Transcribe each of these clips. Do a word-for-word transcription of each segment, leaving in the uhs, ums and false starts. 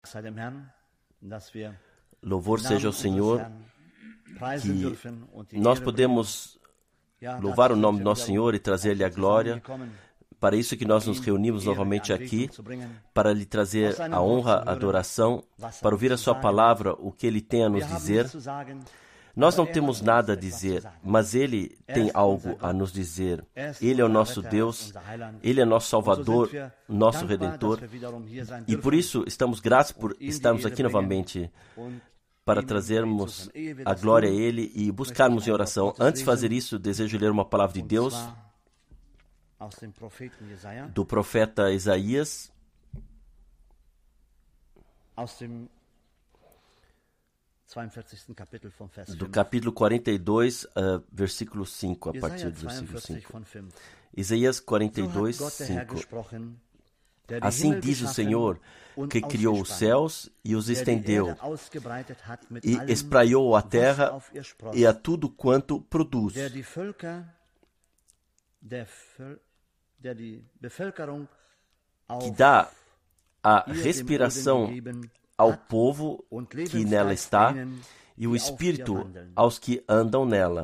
Louvor seja ao Senhor, que nós podemos louvar o nome do nosso Senhor e trazer-lhe a glória. Para isso que nós nos reunimos novamente aqui, para lhe trazer a honra, a adoração, para ouvir a sua palavra, o que ele tem a nos dizer. Nós não temos nada a dizer, mas Ele tem algo a nos dizer. Ele é o nosso Deus, Ele é nosso Salvador, nosso Redentor. E por isso estamos gratos por estarmos aqui novamente, para trazermos a glória a Ele e buscarmos em oração. Antes de fazer isso, desejo ler uma palavra de Deus do profeta Isaías, do capítulo quarenta e dois, uh, versículo cinco, a partir do versículo cinco. Isaías quarenta e dois, cinco. Assim diz o Senhor, que criou os céus e os estendeu, e espraiou a terra e a tudo quanto produz, que dá a respiração ao povo que nela está, e o Espírito aos que andam nela.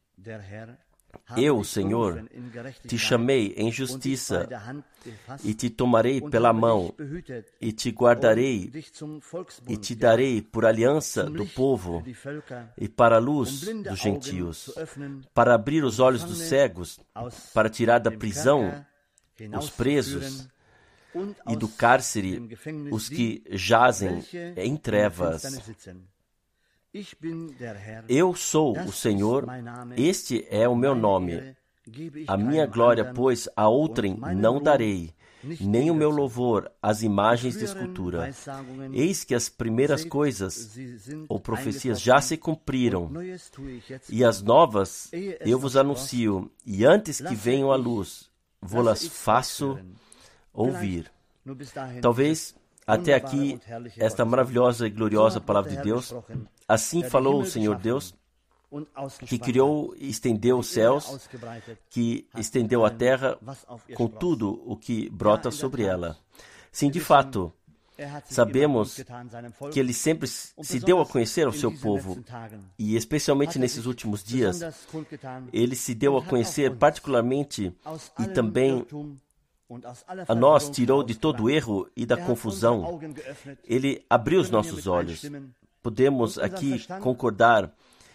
Eu, Senhor, te chamei em justiça, e te tomarei pela mão, e te guardarei, e te darei por aliança do povo, e para a luz dos gentios, para abrir os olhos dos cegos, para tirar da prisão os presos, e do cárcere os que jazem em trevas. Eu sou o Senhor, este é o meu nome. A minha glória, pois, a outrem não darei, nem o meu louvor às imagens de escultura. Eis que as primeiras coisas ou profecias já se cumpriram, e as novas eu vos anuncio, e antes que venham à luz, vou-las faço ouvir. Talvez até aqui esta maravilhosa e gloriosa palavra de Deus. Assim falou o Senhor Deus, que criou e estendeu os céus, que estendeu a terra com tudo o que brota sobre ela. Sim, de fato, sabemos que Ele sempre se deu a conhecer ao seu povo, e especialmente nesses últimos dias, Ele se deu a conhecer particularmente e também a nós tirou de todo o erro e da confusão. Ele abriu os nossos olhos. Podemos aqui concordar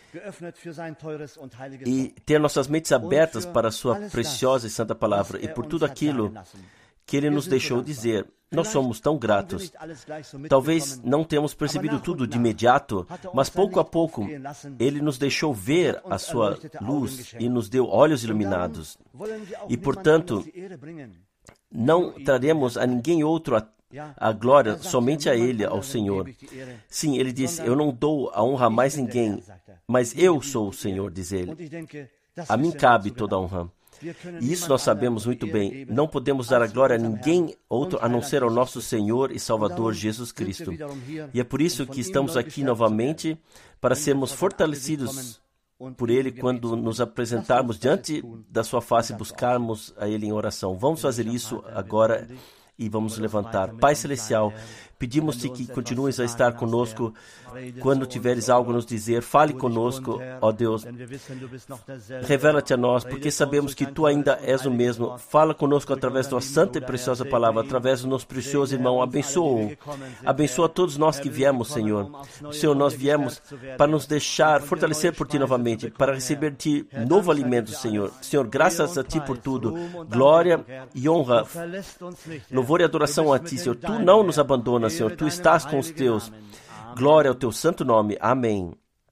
e ter nossas mentes abertas para a sua preciosa e santa palavra e por tudo aquilo que Ele nos deixou dizer. Nós somos tão gratos. Talvez não tenhamos percebido tudo de imediato, mas pouco a pouco Ele nos deixou ver a sua luz e nos deu olhos iluminados. E, portanto, não traremos a ninguém outro a a glória, somente a Ele, ao Senhor. Sim, Ele diz, eu não dou a honra a mais ninguém, mas eu sou o Senhor, diz Ele. A mim cabe toda a honra. E isso nós sabemos muito bem. Não podemos dar a glória a ninguém outro a não ser ao nosso Senhor e Salvador Jesus Cristo. E é por isso que estamos aqui novamente, para sermos fortalecidos por Ele quando nos apresentarmos diante da sua face e buscarmos a Ele em oração. Vamos fazer isso agora e vamos levantar. Pai Celestial, pedimos-te que continues a estar conosco quando tiveres algo a nos dizer. Fale conosco, ó Deus. Revela-te a nós, porque sabemos que Tu ainda és o mesmo. Fala conosco através da Tua santa e preciosa palavra, através do nosso precioso irmão. Abençoa-o. Abençoa todos nós que viemos, Senhor. Senhor, nós viemos para nos deixar fortalecer por Ti novamente, para receber de Ti novo alimento, Senhor. Senhor, graças a Ti por tudo. Glória e honra, louvor e adoração a Ti, Senhor. Tu não nos abandonas, Senhor. Tu estás com os Teus. Glória ao Teu santo nome. Amém.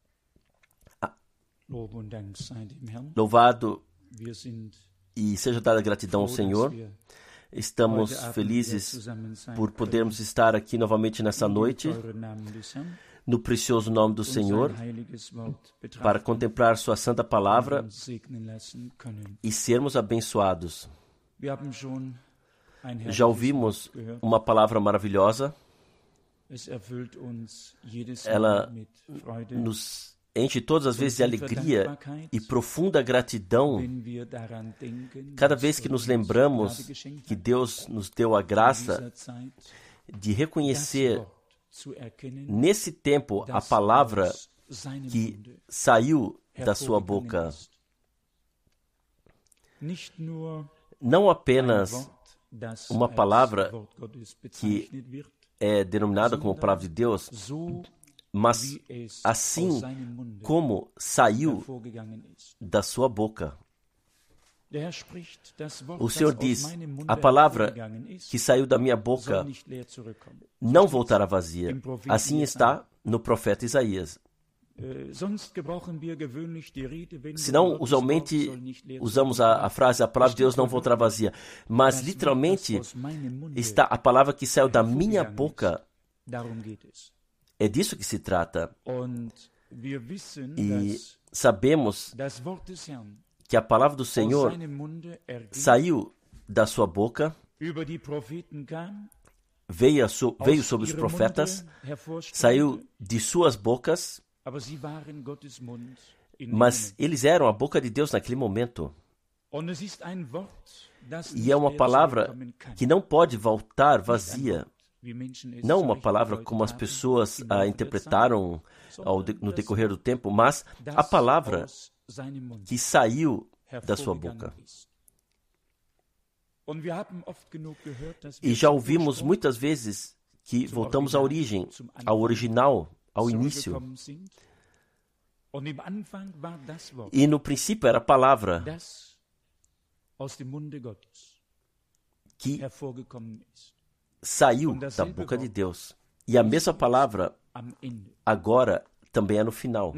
Louvado e seja dada gratidão ao Senhor. Estamos felizes por podermos estar aqui novamente nessa noite, no precioso nome do Senhor, para contemplar Sua santa palavra e sermos abençoados. Já ouvimos uma palavra maravilhosa. Ela nos enche todas as vezes de alegria e profunda gratidão cada vez que nos lembramos que Deus nos deu a graça de reconhecer nesse tempo, a palavra que saiu da sua boca, não apenas uma palavra que é denominada como palavra de Deus, mas assim como saiu da sua boca. O Senhor diz, a palavra que saiu da minha boca não voltará vazia. Assim está no profeta Isaías. Senão, usualmente, usamos a, a frase, a palavra de Deus não voltará vazia. Mas, literalmente, está a palavra que saiu da minha boca. É disso que se trata. E sabemos que a palavra do Senhor saiu da sua boca, veio, so, veio sobre os profetas, saiu de suas bocas, mas eles eram a boca de Deus naquele momento. E é uma palavra que não pode voltar vazia. Não uma palavra como as pessoas a interpretaram ao de, no decorrer do tempo, mas a palavra que saiu da sua boca. E já ouvimos muitas vezes que voltamos à origem, ao original, ao início. E no princípio era a palavra que saiu da boca de Deus. E a mesma palavra agora também é no final.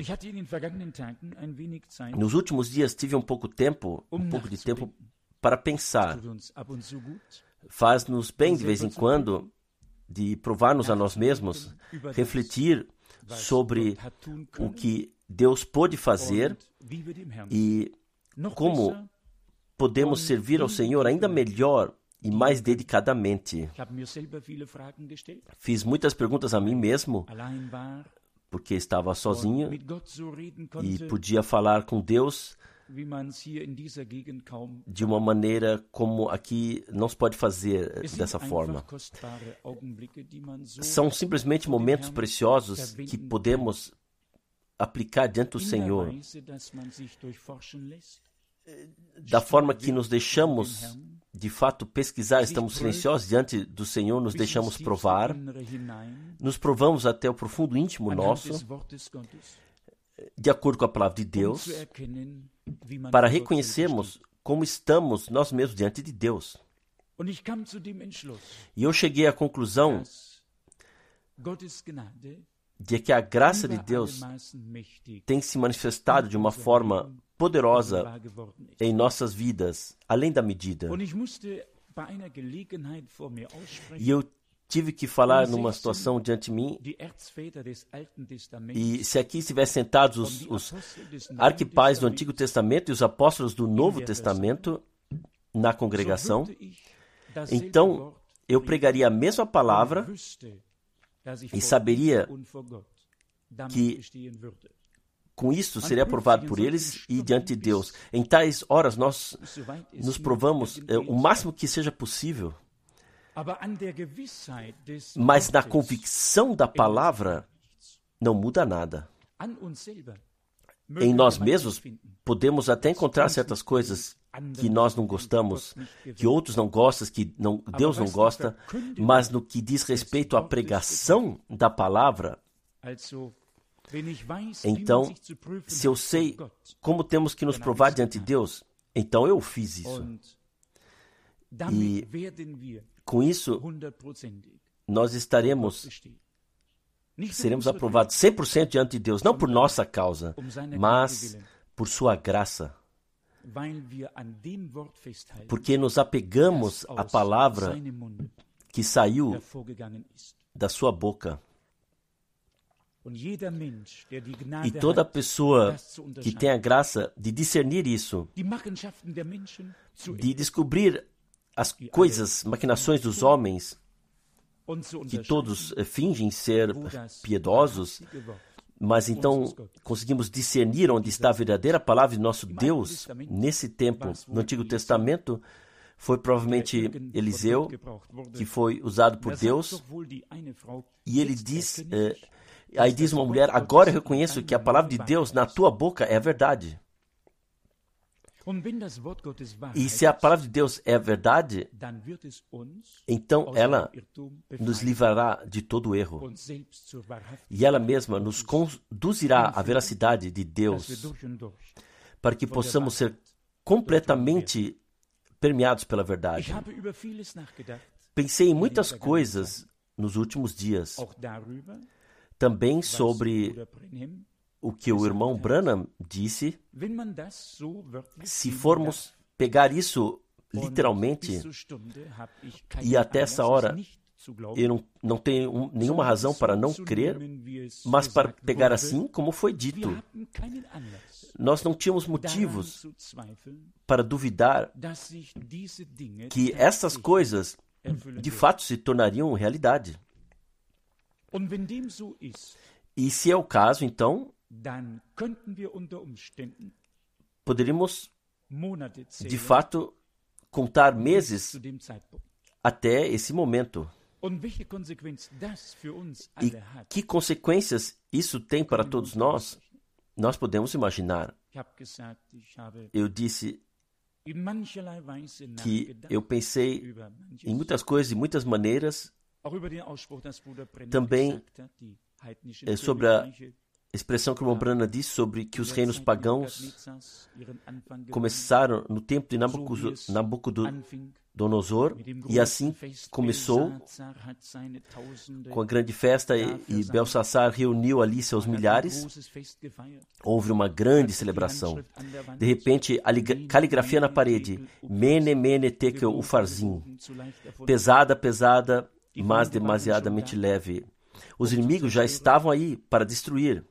Nos últimos dias tive um pouco tempo, um pouco de tempo para pensar. Faz-nos bem de vez em quando de provar-nos a nós mesmos, refletir sobre o que Deus pôde fazer e como podemos servir ao Senhor ainda melhor e mais dedicadamente. Fiz muitas perguntas a mim mesmo, porque estava sozinho e podia falar com Deus de uma maneira como aqui não se pode fazer dessa forma. São simplesmente momentos preciosos que podemos aplicar diante do Senhor, da forma que nos deixamos de fato pesquisar, estamos silenciosos diante do Senhor, nos deixamos provar, nos provamos até o profundo íntimo nosso, de acordo com a palavra de Deus, para reconhecermos como estamos nós mesmos diante de Deus. E eu cheguei à conclusão de que a graça de Deus tem se manifestado de uma forma poderosa em nossas vidas, além da medida. E eu tive que falar numa situação diante de mim, e se aqui estivessem sentados os, os arquipais do Antigo Testamento e os apóstolos do Novo Testamento na congregação, então eu pregaria a mesma palavra e saberia que com isto seria aprovado por eles e diante de Deus. Em tais horas nós nos provamos é, o máximo que seja possível, mas na convicção da palavra não muda nada. Em nós mesmos podemos até encontrar certas coisas que nós não gostamos, que outros não gostam, que não, Deus não gosta, mas no que diz respeito à pregação da palavra, então, se eu sei como temos que nos provar diante de Deus, então eu fiz isso. E com isso, nós estaremos, seremos aprovados cem por cento diante de Deus, não por nossa causa, mas por sua graça. Porque nos apegamos à palavra que saiu da sua boca. E toda pessoa que tem a graça de discernir isso, de descobrir as coisas, maquinações dos homens, que todos fingem ser piedosos, mas então conseguimos discernir onde está a verdadeira palavra de nosso Deus nesse tempo, no Antigo Testamento, Foi provavelmente Eliseu, que foi usado por Deus, e ele diz, eh, aí diz uma mulher, agora eu reconheço que a palavra de Deus na tua boca é a verdade. E se a palavra de Deus é a verdade, então ela nos livrará de todo erro. E ela mesma nos conduzirá à veracidade de Deus, para que possamos ser completamente permeados pela verdade. Pensei em muitas coisas nos últimos dias, também sobre o que o irmão Branham disse. Se formos pegar isso literalmente, e até essa hora eu não, não tenho nenhuma razão para não crer, mas para pegar assim como foi dito. Nós não tínhamos motivos para duvidar que essas coisas de fato se tornariam realidade. E se é o caso, então, poderíamos, de fato, contar meses até esse momento. E que consequências isso tem para todos nós, nós podemos imaginar. Eu disse que eu pensei em muitas coisas, de muitas maneiras, também é, sobre a expressão que o irmão Branham disse sobre que os reinos pagãos começaram no tempo de Nabucodonosor, e assim começou com a grande festa, e, e Belsassar reuniu ali seus milhares. Houve uma grande celebração. De repente, a caligrafia na parede, Mene, Mene, Tekel, Ufarzim, pesada, pesada, mas demasiadamente leve. Os inimigos já estavam aí para destruir.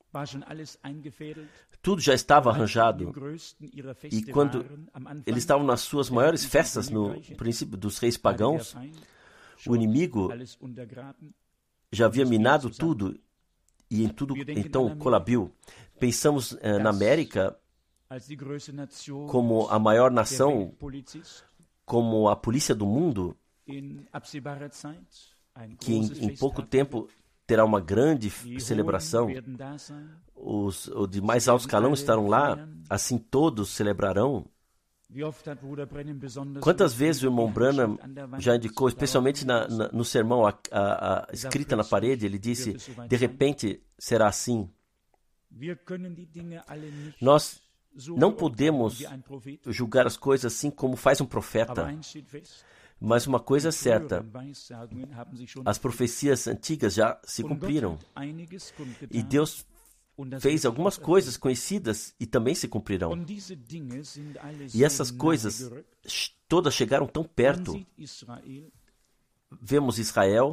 Tudo já estava arranjado. E quando eles estavam nas suas maiores festas, no princípio dos reis pagãos, o inimigo já havia minado tudo, e em tudo então colabiu. Pensamos eh, na América como a maior nação, como a polícia do mundo, que em, em pouco tempo terá uma grande celebração. Os, os de mais alto escalão estarão lá, assim todos celebrarão. Quantas vezes o irmão Branham já indicou, especialmente na, na, no sermão a, a, a escrita na parede, ele disse, de repente será assim. Nós não podemos julgar as coisas assim como faz um profeta. Mas uma coisa é certa, as profecias antigas já se cumpriram. E Deus fez algumas coisas conhecidas e também se cumprirão. E essas coisas todas chegaram tão perto. Vemos Israel.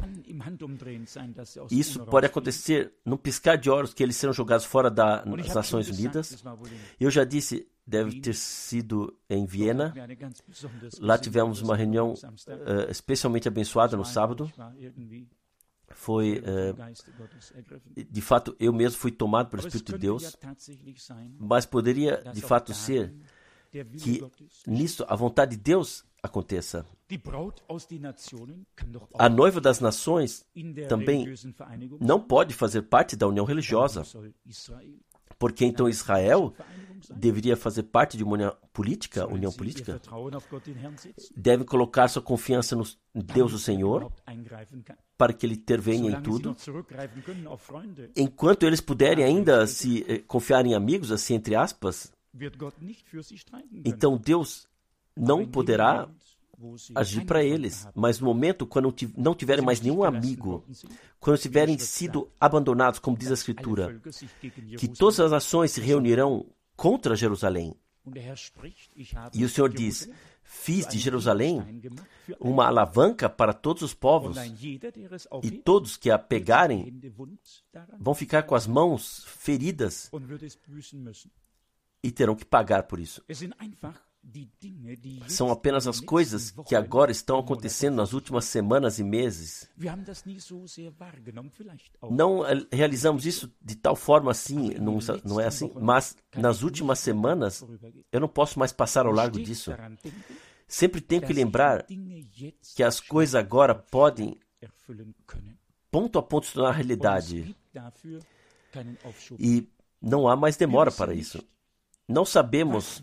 Isso pode acontecer num piscar de olhos, que eles serão jogados fora das Nações Unidas. Eu já disse, deve ter sido em Viena. Lá tivemos uma reunião uh, especialmente abençoada no sábado. Foi, uh, de fato, eu mesmo fui tomado pelo Espírito de Deus. Mas poderia, de fato, ser que nisso a vontade de Deus aconteça. A noiva das nações também não pode fazer parte da união religiosa, porque então Israel deveria fazer parte de uma união política, união política. Deve colocar sua confiança no Deus, o Senhor, para que Ele intervenha em tudo. Enquanto eles puderem ainda se eh, confiar em amigos, assim entre aspas, então Deus não poderá agir para eles. Mas no momento, quando não tiverem mais nenhum amigo, quando tiverem sido abandonados, como diz a Escritura, que todas as nações se reunirão contra Jerusalém. E o Senhor diz, fiz de Jerusalém uma alavanca para todos os povos, e todos que a pegarem vão ficar com as mãos feridas e terão que pagar por isso. São apenas as coisas que agora estão acontecendo nas últimas semanas e meses. Não realizamos isso de tal forma assim, não, não é assim, mas nas últimas semanas eu não posso mais passar ao largo disso. Sempre tenho que lembrar que as coisas agora podem, ponto a ponto, se tornar realidade. E não há mais demora para isso. Não sabemos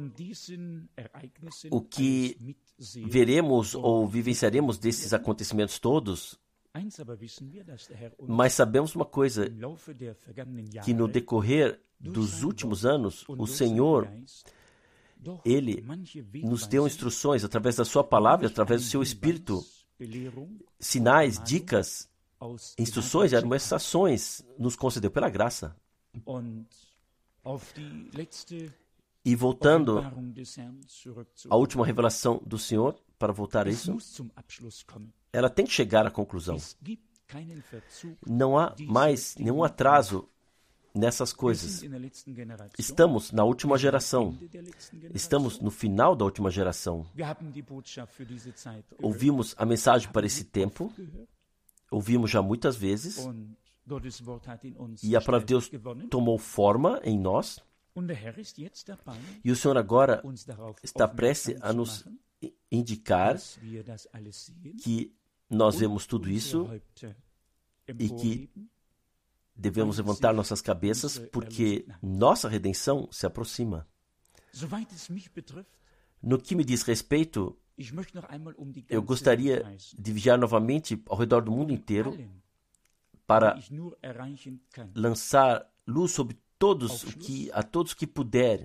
o que veremos ou vivenciaremos desses acontecimentos todos, mas sabemos uma coisa, que no decorrer dos últimos anos, o Senhor, Ele nos deu instruções através da sua palavra, através do seu Espírito, sinais, dicas, instruções e admoestações nos concedeu pela graça. E voltando à última revelação do Senhor, para voltar a isso, ela tem que chegar à conclusão. Não há mais nenhum atraso nessas coisas. Estamos na última geração. Estamos no final da última geração. Ouvimos a mensagem para esse tempo. Ouvimos já muitas vezes. E a palavra de Deus tomou forma em nós. E o Senhor agora está prestes a nos indicar que nós vemos tudo isso e que devemos levantar nossas cabeças porque nossa redenção se aproxima. No que me diz respeito, eu gostaria de viajar novamente ao redor do mundo inteiro para lançar luz sobre todos o que, a todos que puder,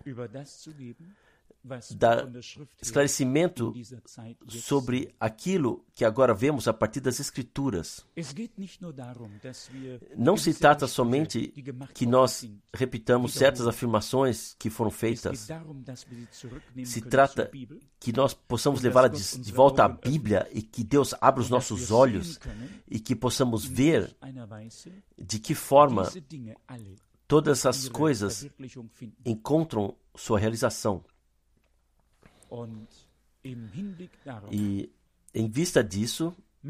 dar esclarecimento sobre aquilo que agora vemos a partir das Escrituras. Não se trata somente que nós repitamos certas afirmações que foram feitas. Se trata que nós possamos levá-la de, de volta à Bíblia e que Deus abra os nossos olhos e que possamos ver de que forma todas essas coisas encontram sua realização. E, em vista disso,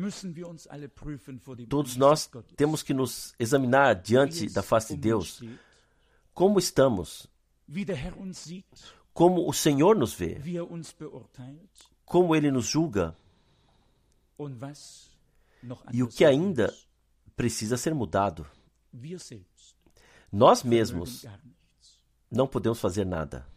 todos nós temos que nos examinar diante da face de Deus. Como estamos? Como o Senhor nos vê? Como Ele nos julga? E o que ainda precisa ser mudado? Nós mesmos não podemos fazer nada.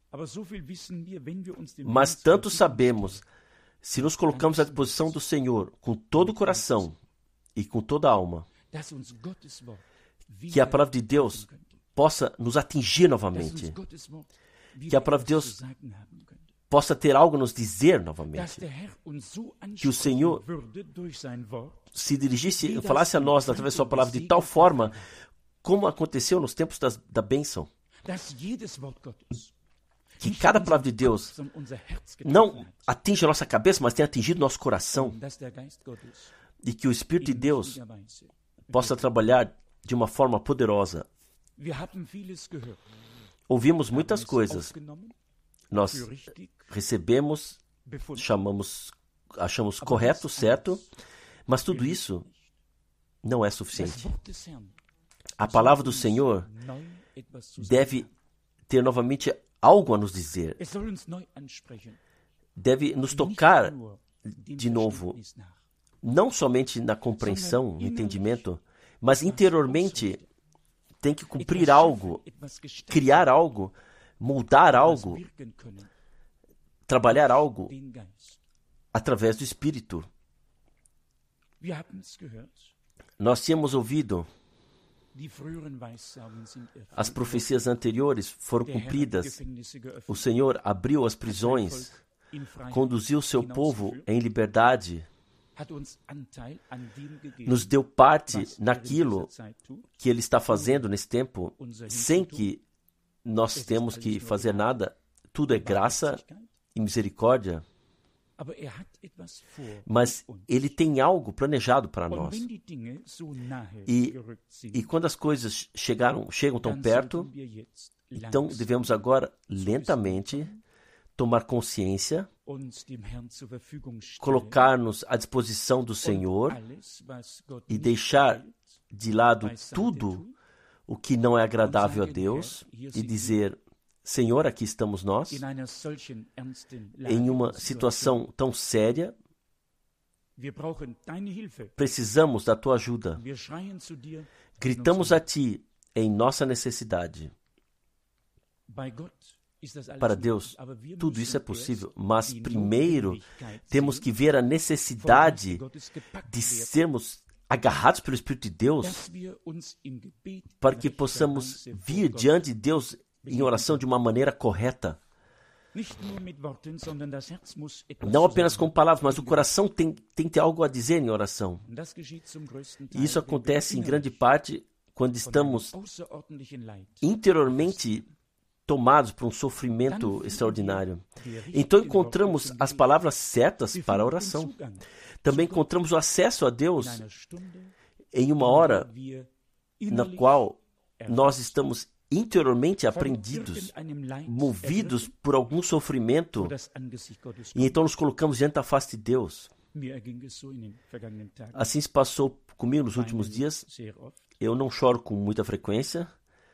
Mas tanto sabemos, se nos colocamos à disposição do Senhor com todo o coração e com toda a alma, que a palavra de Deus possa nos atingir novamente, que a palavra de Deus possa ter algo a nos dizer novamente, que o Senhor se dirigisse e falasse a nós através da sua palavra de tal forma como aconteceu nos tempos das, da bênção, que cada palavra de Deus não atinge a nossa cabeça, mas tenha atingido nosso coração, e que o Espírito de Deus possa trabalhar de uma forma poderosa. Ouvimos muitas coisas, nós recebemos, chamamos, achamos correto, certo, mas tudo isso não é suficiente. A palavra do Senhor deve ter novamente algo a nos dizer. Deve nos tocar de novo, não somente na compreensão, no entendimento, mas interiormente tem que cumprir algo, criar algo, moldar algo, trabalhar algo através do Espírito. Nós tínhamos ouvido, as profecias anteriores foram cumpridas. O Senhor abriu as prisões, conduziu seu povo em liberdade, nos deu parte naquilo que Ele está fazendo nesse tempo, sem que nós temos que fazer nada. Tudo é graça e misericórdia. Mas Ele tem algo planejado para nós. E, e quando as coisas chegaram, chegam tão perto, então devemos agora lentamente tomar consciência, colocar-nos à disposição do Senhor e deixar de lado tudo o que não é agradável a Deus e dizer: Senhor, aqui estamos nós, em uma situação tão séria. Precisamos da tua ajuda. Gritamos a ti em nossa necessidade. Para Deus, tudo isso é possível, mas primeiro temos que ver a necessidade de sermos agarrados pelo Espírito de Deus, para que possamos vir diante de Deus em oração de uma maneira correta. Não apenas com palavras, mas o coração tem, tem que ter algo a dizer em oração. E isso acontece em grande parte quando estamos interiormente tomados por um sofrimento extraordinário. Então encontramos as palavras certas para a oração. Também encontramos o acesso a Deus em uma hora na qual nós estamos interiormente apreendidos, movidos por algum sofrimento, e então nos colocamos diante da face de Deus. Assim se passou comigo nos últimos dias. Eu não choro com muita frequência,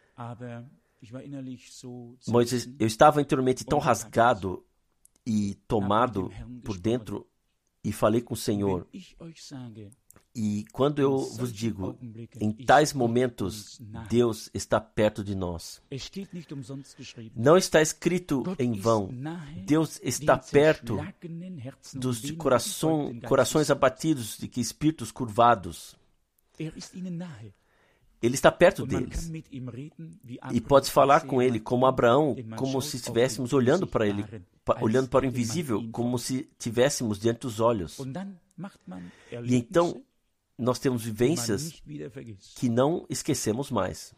mas eu estava interiormente tão rasgado e tomado por dentro, e falei com o Senhor. E quando eu vos digo, em tais momentos, Deus está perto de nós. Não está escrito em vão. Deus está perto dos de coração, corações abatidos, de que espíritos curvados. Ele está perto deles. E pode falar com ele como Abraão, como se estivéssemos olhando para ele, olhando para o invisível, como se estivéssemos diante dos olhos. E então nós temos vivências que não esquecemos mais.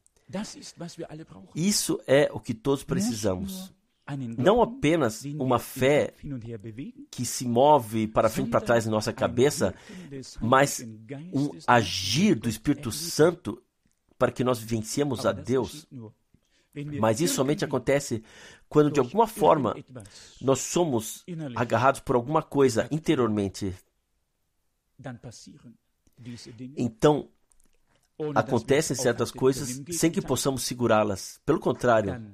Isso é o que todos precisamos. Não apenas uma fé que se move para frente e para trás em nossa cabeça, mas um agir do Espírito Santo para que nós vivenciemos a Deus. Mas isso somente acontece quando, de alguma forma, nós somos agarrados por alguma coisa interiormente. Então, acontecem certas coisas sem que possamos segurá-las. Pelo contrário,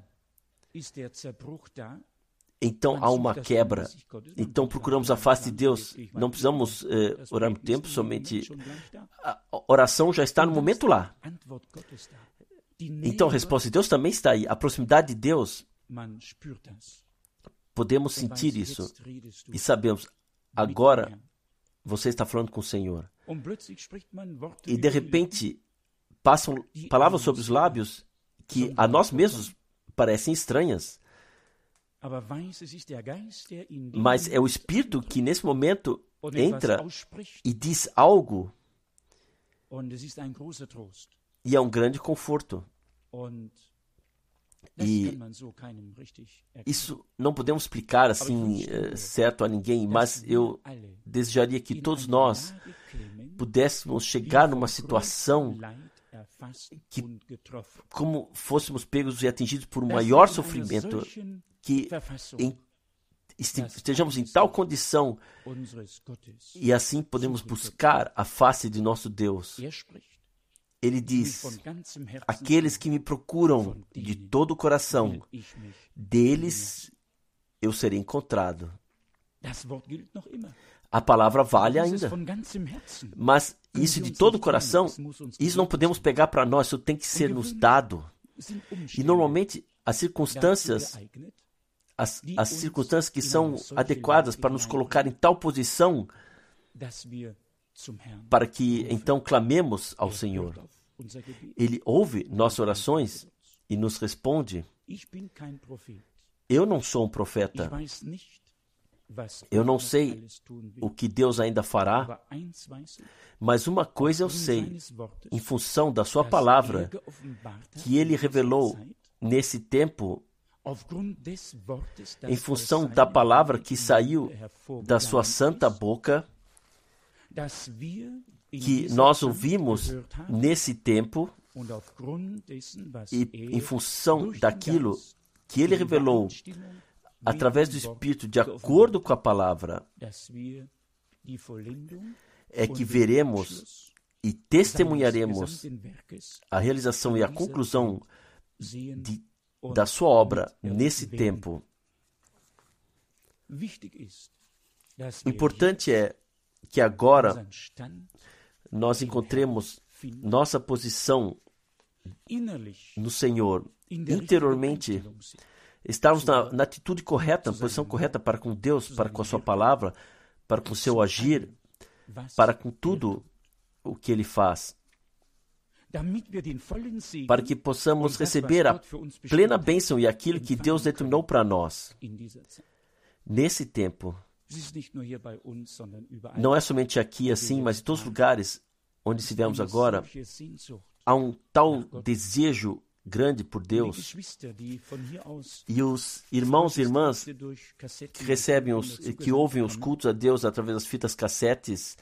então há uma quebra. Então procuramos a face de Deus. Não precisamos eh, orar muito tempo, somente a oração já está no momento lá. Então a resposta de Deus também está aí. A proximidade de Deus, podemos sentir isso e sabemos, agora você está falando com o Senhor. E de repente passam palavras sobre os lábios que a nós mesmos parecem estranhas. Mas é o Espírito que nesse momento entra e diz algo, e é um grande conforto. E isso não podemos explicar assim certo a ninguém, mas eu desejaria que todos nós pudéssemos chegar numa situação que, como fôssemos pegos e atingidos por um maior sofrimento, que em, estejamos em tal condição e assim podemos buscar a face de nosso Deus. Ele diz, aqueles que me procuram de todo o coração, deles eu serei encontrado. A palavra vale ainda. Mas isso de todo o coração, isso não podemos pegar para nós, isso tem que ser nos dado. E normalmente as circunstâncias, as, as circunstâncias que são adequadas para nos colocar em tal posição, para que então clamemos ao Senhor. Ele ouve nossas orações e nos responde. Eu não sou um profeta. Eu não sei o que Deus ainda fará, mas uma coisa eu sei, em função da sua palavra, que Ele revelou nesse tempo, em função da palavra que saiu da sua santa boca, que nós ouvimos nesse tempo, e em função daquilo que Ele revelou através do Espírito, de acordo com a palavra, é que veremos e testemunharemos a realização e a conclusão de da sua obra nesse tempo. O importante é que agora nós encontremos nossa posição no Senhor, interiormente, estarmos na, na atitude correta, na posição correta para com Deus, para com a sua palavra, para com o seu agir, para com tudo o que Ele faz, para que possamos receber a plena bênção e aquilo que Deus determinou para nós nesse tempo. Não é somente aqui assim, mas em todos os lugares onde estivemos agora, há um tal desejo grande por Deus, e os irmãos e irmãs que recebem os, que ouvem os cultos a Deus através das fitas cassetes,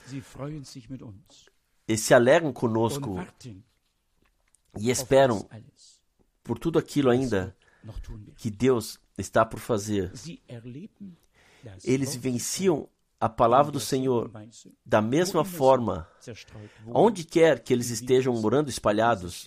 e se alegram conosco e esperam por tudo aquilo ainda que Deus está por fazer. Eles vivenciam a palavra do Senhor da mesma forma, onde quer que eles estejam morando espalhados,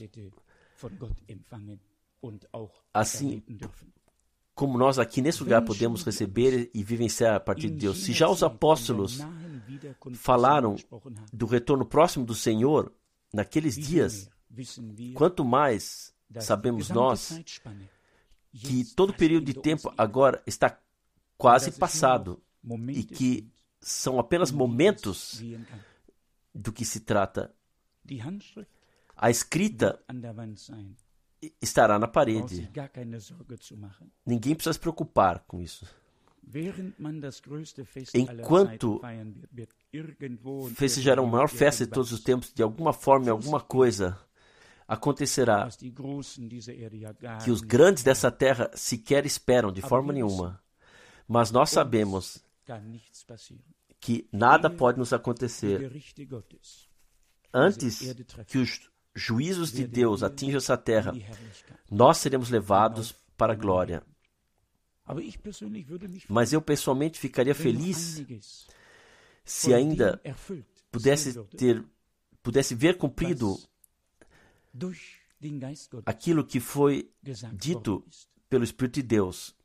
assim como nós aqui nesse lugar podemos receber e vivenciar a partir de Deus. Se já os apóstolos falaram do retorno próximo do Senhor naqueles dias, quanto mais sabemos nós que todo período de tempo agora está quase passado e que são apenas momentos do que se trata. A escrita estará na parede. Ninguém precisa se preocupar com isso. Enquanto festejará a maior festa de todos os tempos, de alguma forma, alguma coisa acontecerá que os grandes dessa terra sequer esperam de forma nenhuma. Mas nós sabemos que nada pode nos acontecer antes que os juízos de Deus atinjam essa terra. Nós seremos levados para a glória. Mas eu pessoalmente ficaria feliz se ainda pudesse ter, pudesse ver cumprido aquilo que foi dito pelo Espírito de Deus.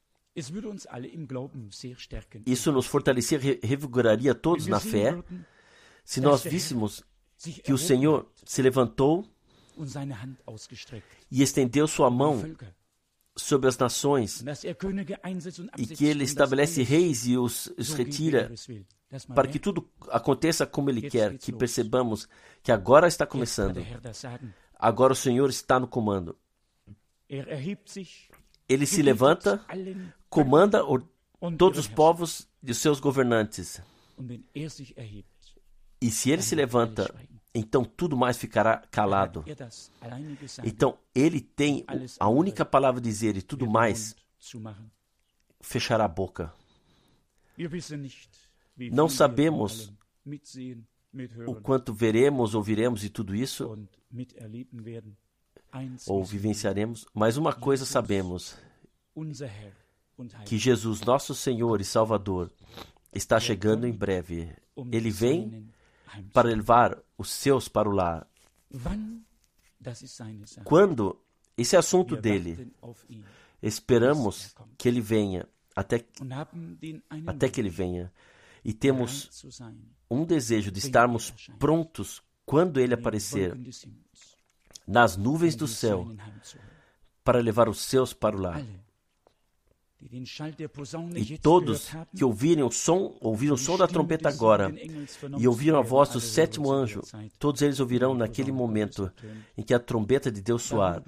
Isso nos fortaleceria, revigoraria todos na fé, se nós víssemos que o Senhor se levantou e estendeu sua mão sobre as nações, e que Ele estabelece reis e os, os retira, para que tudo aconteça como Ele quer, que percebamos que agora está começando. Agora o Senhor está no comando. Ele se levanta, comanda o, todos os povos e os seus governantes. E se Ele se levanta, então tudo mais ficará calado. Então Ele tem a única palavra a dizer, e tudo mais fechará a boca. Não sabemos o quanto veremos, ouviremos e tudo isso, ou vivenciaremos, mas uma coisa sabemos, que Jesus, nosso Senhor e Salvador, está chegando em breve. Ele vem para levar os seus para o lar. Quando? Esse é assunto dele. Esperamos que ele venha, até, até que ele venha. E temos um desejo de estarmos prontos quando ele aparecer nas nuvens do céu para levar os seus para o lar. E todos que ouvirem o som, ouviram o som da trompeta agora e ouviram a voz do sétimo anjo, todos eles ouvirão naquele momento em que a trombeta de Deus soar.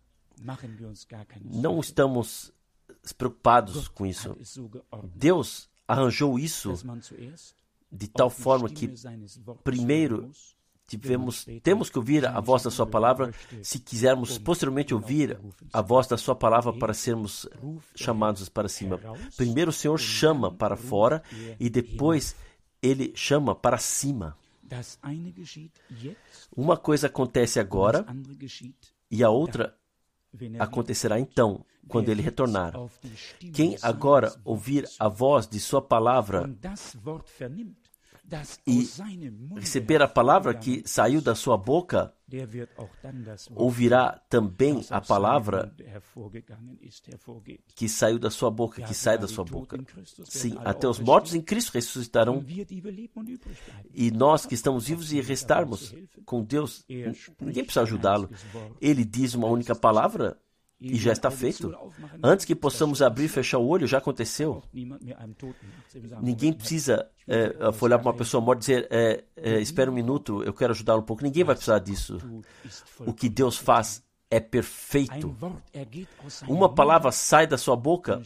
Não estamos preocupados com isso. Deus arranjou isso de tal forma que primeiro tivemos, temos que ouvir a voz da sua palavra se quisermos posteriormente ouvir a voz da sua palavra para sermos chamados para cima. Primeiro o Senhor chama para fora e depois Ele chama para cima. Uma coisa acontece agora e a outra acontecerá então, quando Ele retornar. Quem agora ouvir a voz de sua palavra e receber a palavra que saiu da sua boca, ouvirá também a palavra que saiu da sua boca, que sai da sua boca. Sim, até os mortos em Cristo ressuscitarão. E nós que estamos vivos e restarmos com Deus, ninguém precisa ajudá-lo. Ele diz uma única palavra e já está feito. Antes que possamos abrir e fechar o olho, já aconteceu. Ninguém precisa é, olhar para uma pessoa morta e dizer, é, é, espera um minuto, eu quero ajudá-lo um pouco. Ninguém vai precisar disso. O que Deus faz é perfeito. Uma palavra sai da sua boca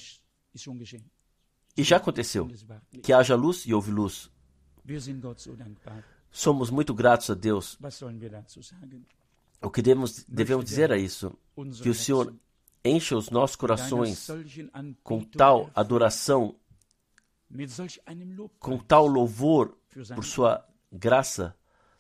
e já aconteceu. Que haja luz e houve luz. Somos muito gratos a Deus. O que devemos, devemos dizer é isso, que o Senhor enche os nossos corações com tal adoração, com tal louvor por sua graça,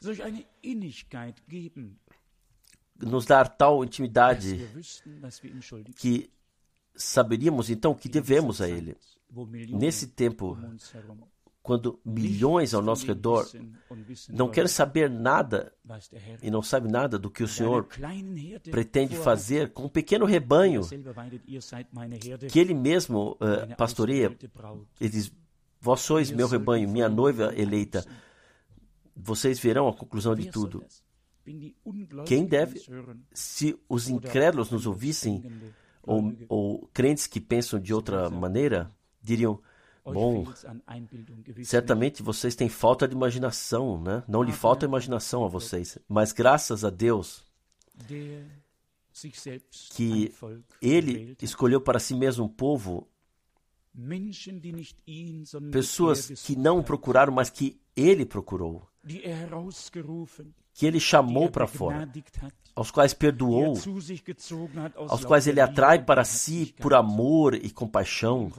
nos dar tal intimidade que saberíamos então que devemos a Ele. Nesse tempo, quando milhões ao nosso redor não querem saber nada e não sabem nada do que o Senhor pretende fazer com um pequeno rebanho que Ele mesmo uh, pastoreia. Ele diz, vós sois meu rebanho, minha noiva eleita. Vocês verão a conclusão de tudo. Quem deve, se os incrédulos nos ouvissem, ou, ou crentes que pensam de outra maneira, diriam, bom, certamente vocês têm falta de imaginação, né? Não lhe falta imaginação a vocês. Mas graças a Deus que Ele escolheu para si mesmo um povo, pessoas que não procuraram, mas que Ele procurou, que Ele chamou para fora, aos quais perdoou, aos quais Ele atrai para si por amor e compaixão,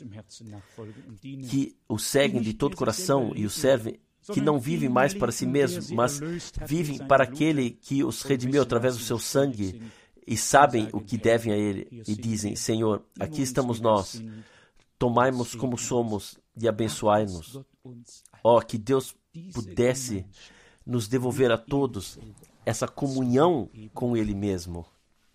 que o seguem de todo o coração e o servem, que não vivem mais para si mesmos, mas vivem para aquele que os redimiu através do seu sangue e sabem o que devem a Ele e dizem, Senhor, aqui estamos nós, tomai-nos como somos e abençoai-nos. Ó, que Deus pudesse nos devolver a todos essa comunhão com Ele mesmo.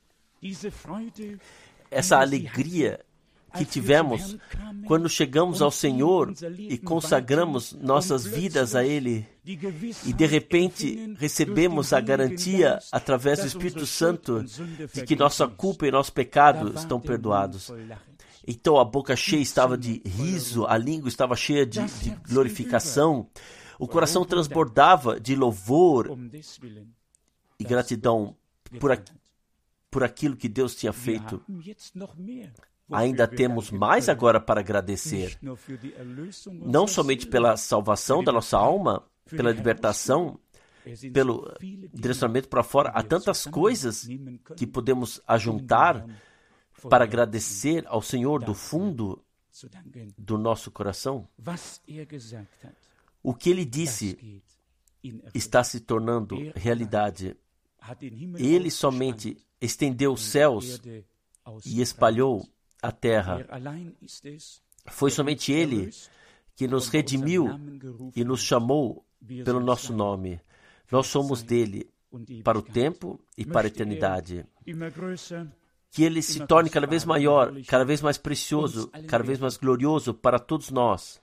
Essa alegria que tivemos quando chegamos ao Senhor e consagramos nossas vidas a Ele e de repente recebemos a garantia através do Espírito Santo de que nossa culpa e nosso pecado estão perdoados. Então a boca cheia estava de riso, a língua estava cheia de, de glorificação, o coração transbordava de louvor e gratidão por, a, por aquilo que Deus tinha feito. Ainda temos mais agora para agradecer, não somente pela salvação da nossa alma, pela libertação, pelo direcionamento para fora. Há tantas coisas que podemos ajuntar para agradecer ao Senhor do fundo do nosso coração. O que Ele disse está se tornando realidade. Ele somente estendeu os céus e espalhou a terra. Foi somente Ele que nos redimiu e nos chamou pelo nosso nome. Nós somos dele para o tempo e para a eternidade. Que Ele se torne cada vez maior, cada vez mais precioso, cada vez mais glorioso para todos nós.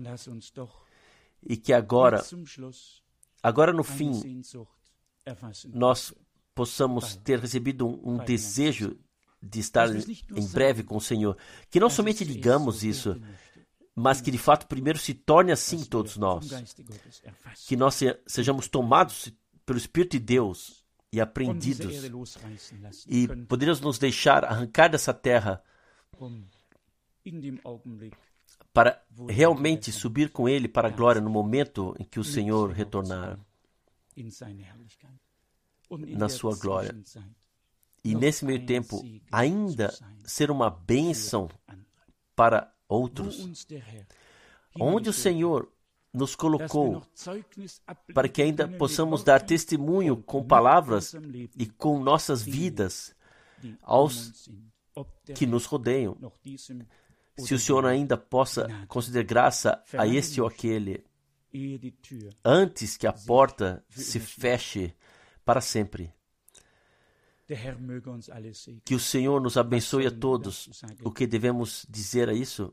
E que agora, agora no fim, nós possamos ter recebido um, um desejo de estar em breve com o Senhor. Que não somente digamos isso, mas que de fato primeiro se torne assim todos nós. Que nós sejamos tomados pelo Espírito de Deus e apreendidos. E poderíamos nos deixar arrancar dessa terra para realmente subir com Ele para a glória no momento em que o Senhor retornar na sua glória. E nesse meio tempo, ainda ser uma bênção para outros. Onde o Senhor nos colocou para que ainda possamos dar testemunho com palavras e com nossas vidas aos que nos rodeiam. Se o Senhor ainda possa conceder graça a este ou aquele, antes que a porta se feche para sempre. Que o Senhor nos abençoe a todos. O que devemos dizer a isso?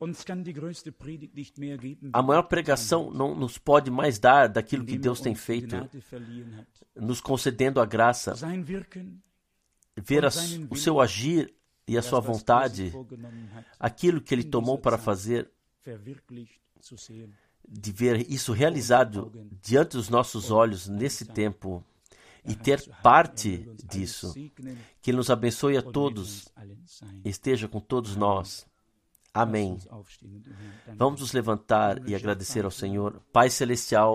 A maior pregação não nos pode mais dar daquilo que Deus tem feito, nos concedendo a graça, ver a, o seu agir e a sua vontade, aquilo que Ele tomou para fazer, de ver isso realizado diante dos nossos olhos nesse tempo, e ter parte disso. Que Ele nos abençoe a todos, esteja com todos nós. Amém. Vamos nos levantar e agradecer ao Senhor. Pai Celestial,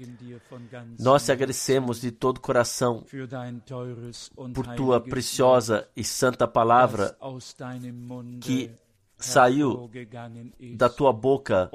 nós te agradecemos de todo o coração por Tua preciosa e santa palavra que saiu da Tua boca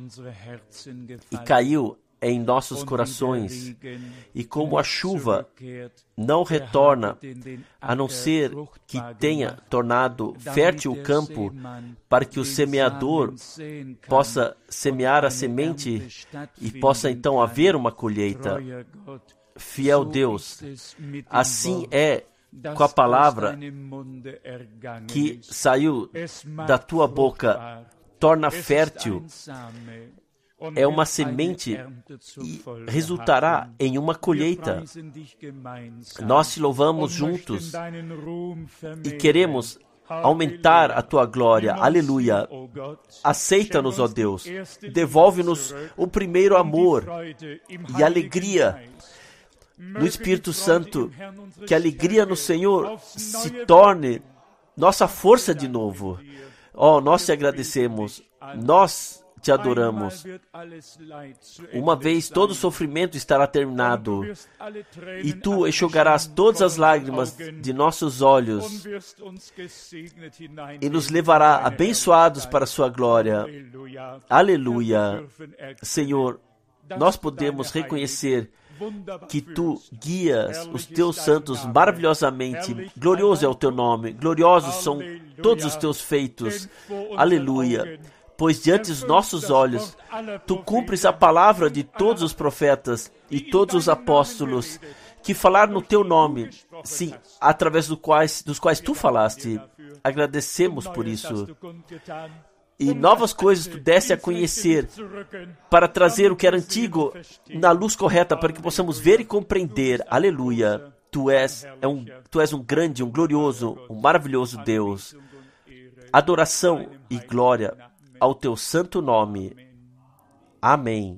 e caiu em nossos corações, e como a chuva não retorna, a não ser que tenha tornado fértil o campo, para que o semeador possa semear a semente e possa então haver uma colheita. Fiel Deus, assim é com a palavra que saiu da tua boca, torna fértil. É uma semente e resultará em uma colheita. Nós te louvamos juntos e queremos aumentar a tua glória. Aleluia. Aceita-nos, ó Deus. Devolve-nos o primeiro amor e alegria no Espírito Santo. Que a alegria no Senhor se torne nossa força de novo. Ó, nós te agradecemos. Nós te adoramos. Uma vez todo sofrimento estará terminado e tu enxugarás todas as lágrimas de nossos olhos e nos levará abençoados para a sua glória. Aleluia. Senhor, nós podemos reconhecer que tu guias os teus santos maravilhosamente. Glorioso é o teu nome, gloriosos são todos os teus feitos. Aleluia. Pois diante dos nossos olhos, tu cumpres a palavra de todos os profetas e todos os apóstolos que falaram no teu nome, sim, através do quais, dos quais tu falaste. Agradecemos por isso. E novas coisas tu deste a conhecer para trazer o que era antigo na luz correta, para que possamos ver e compreender. Aleluia. Tu és, é um, tu és um grande, um glorioso, um maravilhoso Deus. Adoração e glória ao teu santo nome. Amém.